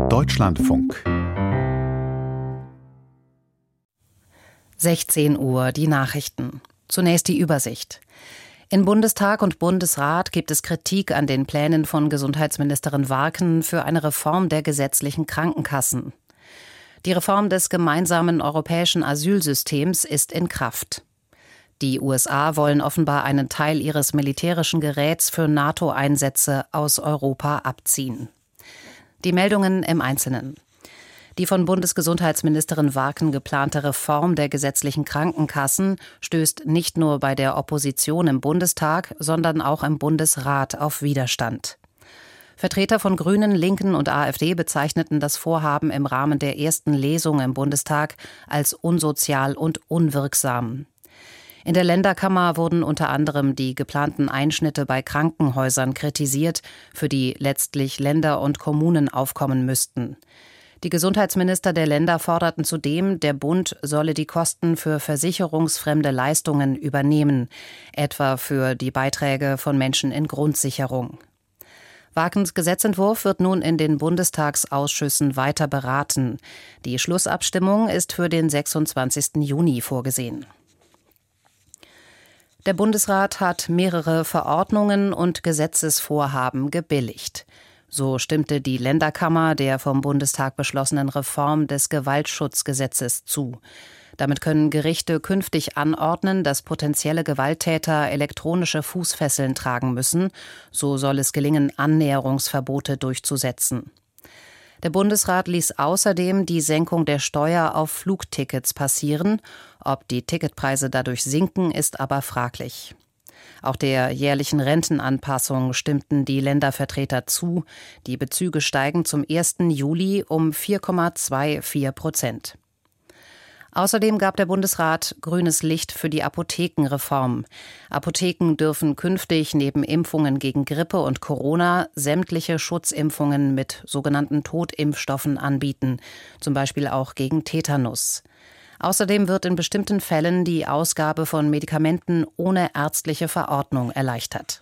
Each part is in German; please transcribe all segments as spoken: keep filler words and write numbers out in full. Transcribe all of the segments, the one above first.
Deutschlandfunk. sechzehn Uhr, die Nachrichten. Zunächst die Übersicht. In Bundestag und Bundesrat gibt es Kritik an den Plänen von Gesundheitsministerin Warken für eine Reform der gesetzlichen Krankenkassen. Die Reform des gemeinsamen europäischen Asylsystems ist in Kraft. Die U S A wollen offenbar einen Teil ihres militärischen Geräts für NATO-Einsätze aus Europa abziehen. Die Meldungen im Einzelnen. Die von Bundesgesundheitsministerin Warken geplante Reform der gesetzlichen Krankenkassen stößt nicht nur bei der Opposition im Bundestag, sondern auch im Bundesrat auf Widerstand. Vertreter von Grünen, Linken und AfD bezeichneten das Vorhaben im Rahmen der ersten Lesung im Bundestag als unsozial und unwirksam. In der Länderkammer wurden unter anderem die geplanten Einschnitte bei Krankenhäusern kritisiert, für die letztlich Länder und Kommunen aufkommen müssten. Die Gesundheitsminister der Länder forderten zudem, der Bund solle die Kosten für versicherungsfremde Leistungen übernehmen, etwa für die Beiträge von Menschen in Grundsicherung. Warkens Gesetzentwurf wird nun in den Bundestagsausschüssen weiter beraten. Die Schlussabstimmung ist für den sechsundzwanzigsten Juni vorgesehen. Der Bundesrat hat mehrere Verordnungen und Gesetzesvorhaben gebilligt. So stimmte die Länderkammer der vom Bundestag beschlossenen Reform des Gewaltschutzgesetzes zu. Damit können Gerichte künftig anordnen, dass potenzielle Gewalttäter elektronische Fußfesseln tragen müssen. So soll es gelingen, Annäherungsverbote durchzusetzen. Der Bundesrat ließ außerdem die Senkung der Steuer auf Flugtickets passieren. Ob die Ticketpreise dadurch sinken, ist aber fraglich. Auch der jährlichen Rentenanpassung stimmten die Ländervertreter zu. Die Bezüge steigen zum ersten Juli um vier Komma vierundzwanzig Prozent. Außerdem gab der Bundesrat grünes Licht für die Apothekenreform. Apotheken dürfen künftig neben Impfungen gegen Grippe und Corona sämtliche Schutzimpfungen mit sogenannten Totimpfstoffen anbieten, zum Beispiel auch gegen Tetanus. Außerdem wird in bestimmten Fällen die Ausgabe von Medikamenten ohne ärztliche Verordnung erleichtert.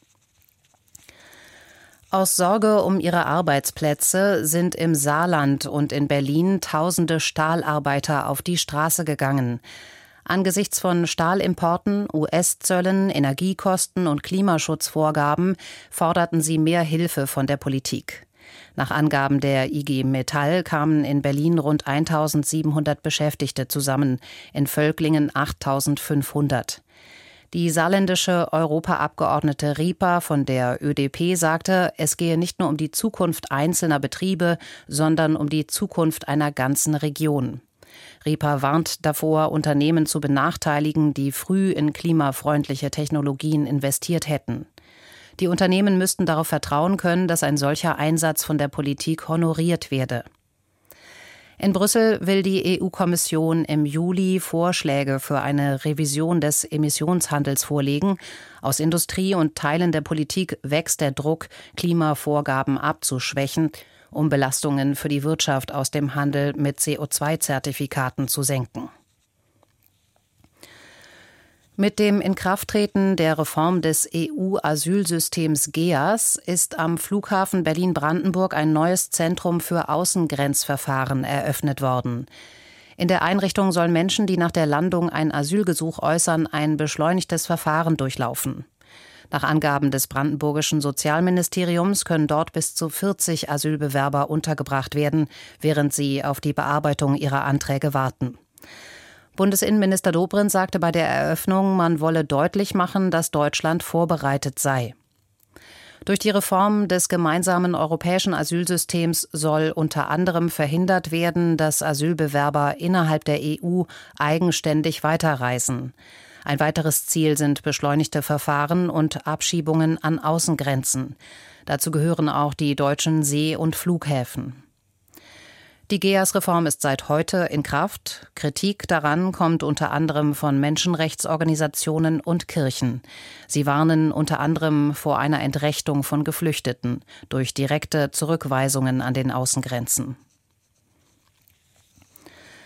Aus Sorge um ihre Arbeitsplätze sind im Saarland und in Berlin tausende Stahlarbeiter auf die Straße gegangen. Angesichts von Stahlimporten, U S-Zöllen, Energiekosten und Klimaschutzvorgaben forderten sie mehr Hilfe von der Politik. Nach Angaben der I G Metall kamen in Berlin rund eintausendsiebenhundert Beschäftigte zusammen, in Völklingen achttausendfünfhundert. Die saarländische Europaabgeordnete Rieper von der Ö D P sagte, es gehe nicht nur um die Zukunft einzelner Betriebe, sondern um die Zukunft einer ganzen Region. Rieper warnt davor, Unternehmen zu benachteiligen, die früh in klimafreundliche Technologien investiert hätten. Die Unternehmen müssten darauf vertrauen können, dass ein solcher Einsatz von der Politik honoriert werde. In Brüssel will die E U-Kommission im Juli Vorschläge für eine Revision des Emissionshandels vorlegen. Aus Industrie und Teilen der Politik wächst der Druck, Klimavorgaben abzuschwächen, um Belastungen für die Wirtschaft aus dem Handel mit C O zwei Zertifikaten zu senken. Mit dem Inkrafttreten der Reform des E U-Asylsystems G E A S ist am Flughafen Berlin-Brandenburg ein neues Zentrum für Außengrenzverfahren eröffnet worden. In der Einrichtung sollen Menschen, die nach der Landung ein Asylgesuch äußern, ein beschleunigtes Verfahren durchlaufen. Nach Angaben des brandenburgischen Sozialministeriums können dort bis zu vierzig Asylbewerber untergebracht werden, während sie auf die Bearbeitung ihrer Anträge warten. Bundesinnenminister Dobrindt sagte bei der Eröffnung, man wolle deutlich machen, dass Deutschland vorbereitet sei. Durch die Reform des gemeinsamen europäischen Asylsystems soll unter anderem verhindert werden, dass Asylbewerber innerhalb der E U eigenständig weiterreisen. Ein weiteres Ziel sind beschleunigte Verfahren und Abschiebungen an Außengrenzen. Dazu gehören auch die deutschen See- und Flughäfen. Die G E A S-Reform ist seit heute in Kraft. Kritik daran kommt unter anderem von Menschenrechtsorganisationen und Kirchen. Sie warnen unter anderem vor einer Entrechtung von Geflüchteten durch direkte Zurückweisungen an den Außengrenzen.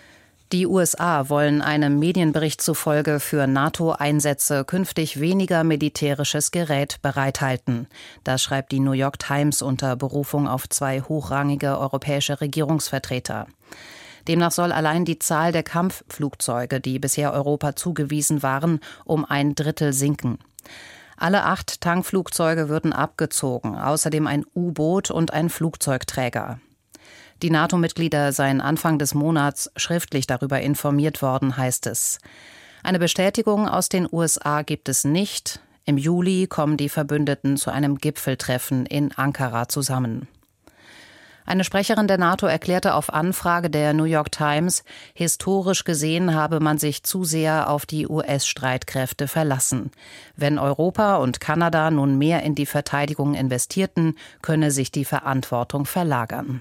Die U S A wollen einem Medienbericht zufolge für NATO-Einsätze künftig weniger militärisches Gerät bereithalten. Das schreibt die New York Times unter Berufung auf zwei hochrangige europäische Regierungsvertreter. Demnach soll allein die Zahl der Kampfflugzeuge, die bisher Europa zugewiesen waren, um ein Drittel sinken. Alle acht Tankflugzeuge würden abgezogen, außerdem ein U-Boot und ein Flugzeugträger. Die NATO-Mitglieder seien Anfang des Monats schriftlich darüber informiert worden, heißt es. Eine Bestätigung aus den U S A gibt es nicht. Im Juli kommen die Verbündeten zu einem Gipfeltreffen in Ankara zusammen. Eine Sprecherin der NATO erklärte auf Anfrage der New York Times, historisch gesehen habe man sich zu sehr auf die U S-Streitkräfte verlassen. Wenn Europa und Kanada nun mehr in die Verteidigung investierten, könne sich die Verantwortung verlagern.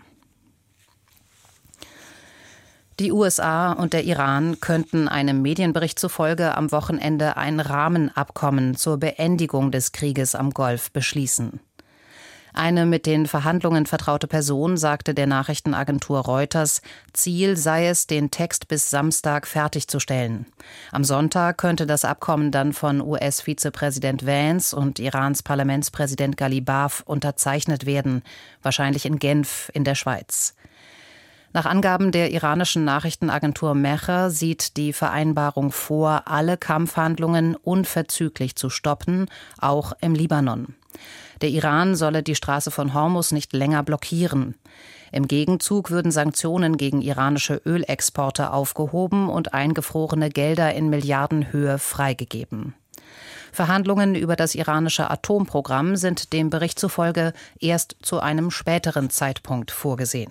Die U S A und der Iran könnten einem Medienbericht zufolge am Wochenende ein Rahmenabkommen zur Beendigung des Krieges am Golf beschließen. Eine mit den Verhandlungen vertraute Person sagte der Nachrichtenagentur Reuters, Ziel sei es, den Text bis Samstag fertigzustellen. Am Sonntag könnte das Abkommen dann von U S-Vizepräsident Vance und Irans Parlamentspräsident Ghalibaf unterzeichnet werden, wahrscheinlich in Genf in der Schweiz. Nach Angaben der iranischen Nachrichtenagentur Mehr sieht die Vereinbarung vor, alle Kampfhandlungen unverzüglich zu stoppen, auch im Libanon. Der Iran solle die Straße von Hormuz nicht länger blockieren. Im Gegenzug würden Sanktionen gegen iranische Ölexporte aufgehoben und eingefrorene Gelder in Milliardenhöhe freigegeben. Verhandlungen über das iranische Atomprogramm sind dem Bericht zufolge erst zu einem späteren Zeitpunkt vorgesehen.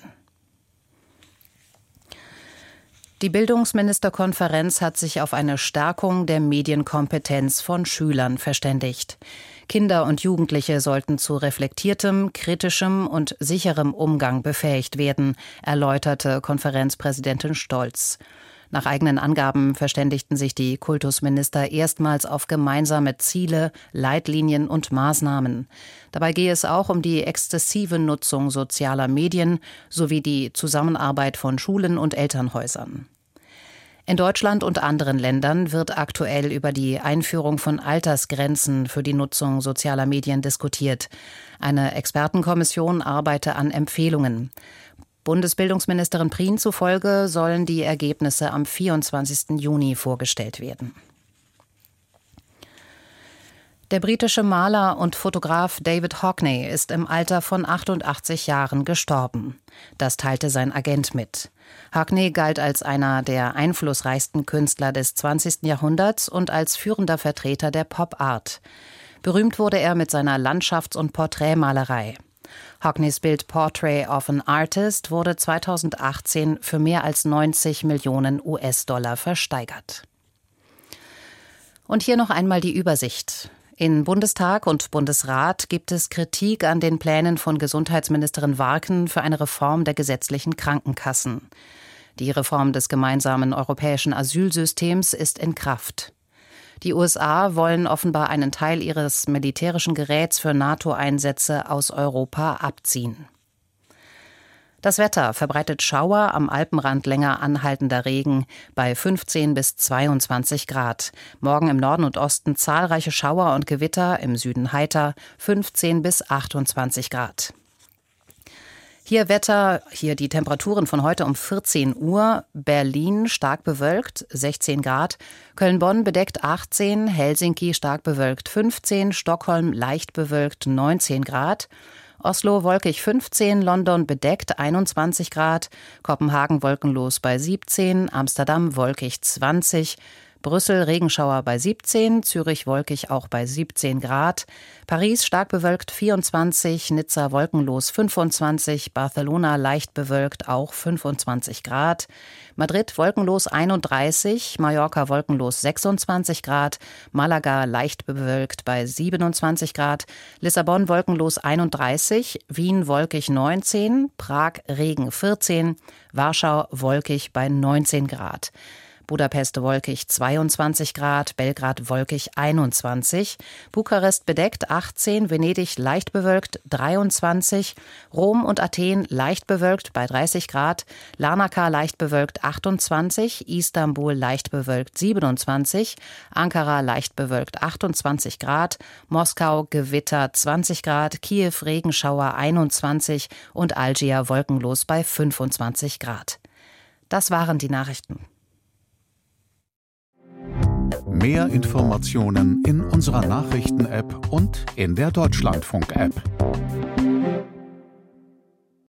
Die Bildungsministerkonferenz hat sich auf eine Stärkung der Medienkompetenz von Schülern verständigt. Kinder und Jugendliche sollten zu reflektiertem, kritischem und sicherem Umgang befähigt werden, erläuterte Konferenzpräsidentin Stolz. Nach eigenen Angaben verständigten sich die Kultusminister erstmals auf gemeinsame Ziele, Leitlinien und Maßnahmen. Dabei gehe es auch um die exzessive Nutzung sozialer Medien sowie die Zusammenarbeit von Schulen und Elternhäusern. In Deutschland und anderen Ländern wird aktuell über die Einführung von Altersgrenzen für die Nutzung sozialer Medien diskutiert. Eine Expertenkommission arbeite an Empfehlungen. Bundesbildungsministerin Prien zufolge sollen die Ergebnisse am vierundzwanzigsten Juni vorgestellt werden. Der britische Maler und Fotograf David Hockney ist im Alter von achtundachtzig Jahren gestorben. Das teilte sein Agent mit. Hockney galt als einer der einflussreichsten Künstler des zwanzigsten Jahrhunderts und als führender Vertreter der Pop-Art. Berühmt wurde er mit seiner Landschafts- und Porträtmalerei. Hockneys Bild Portrait of an Artist wurde zweitausendachtzehn für mehr als neunzig Millionen U S-Dollar versteigert. Und hier noch einmal die Übersicht. In Bundestag und Bundesrat gibt es Kritik an den Plänen von Gesundheitsministerin Warken für eine Reform der gesetzlichen Krankenkassen. Die Reform des gemeinsamen europäischen Asylsystems ist in Kraft. Die U S A wollen offenbar einen Teil ihres militärischen Geräts für NATO-Einsätze aus Europa abziehen. Das Wetter verbreitet Schauer, am Alpenrand länger anhaltender Regen bei fünfzehn bis zweiundzwanzig Grad. Morgen im Norden und Osten zahlreiche Schauer und Gewitter, im Süden heiter, fünfzehn bis achtundzwanzig Grad. Hier Wetter, hier die Temperaturen von heute um vierzehn Uhr. Berlin stark bewölkt, sechzehn Grad. Köln-Bonn bedeckt achtzehn, Helsinki stark bewölkt fünfzehn, Stockholm leicht bewölkt neunzehn Grad. Oslo wolkig fünfzehn, London bedeckt einundzwanzig Grad, Kopenhagen wolkenlos bei siebzehn, Amsterdam wolkig zwanzig, Brüssel Regenschauer bei siebzehn, Zürich wolkig auch bei siebzehn Grad, Paris stark bewölkt vierundzwanzig, Nizza wolkenlos fünfundzwanzig, Barcelona leicht bewölkt auch fünfundzwanzig Grad, Madrid wolkenlos einunddreißig, Mallorca wolkenlos sechsundzwanzig Grad, Malaga leicht bewölkt bei siebenundzwanzig Grad, Lissabon wolkenlos einunddreißig, Wien wolkig neunzehn, Prag Regen vierzehn, Warschau wolkig bei neunzehn Grad. Budapest wolkig zweiundzwanzig Grad, Belgrad wolkig einundzwanzig, Bukarest bedeckt achtzehn, Venedig leicht bewölkt dreiundzwanzig, Rom und Athen leicht bewölkt bei dreißig Grad, Larnaca leicht bewölkt achtundzwanzig, Istanbul leicht bewölkt siebenundzwanzig, Ankara leicht bewölkt achtundzwanzig Grad, Moskau Gewitter zwanzig Grad, Kiew Regenschauer einundzwanzig und Algier wolkenlos bei fünfundzwanzig Grad. Das waren die Nachrichten. Mehr Informationen in unserer Nachrichten-App und in der Deutschlandfunk-App.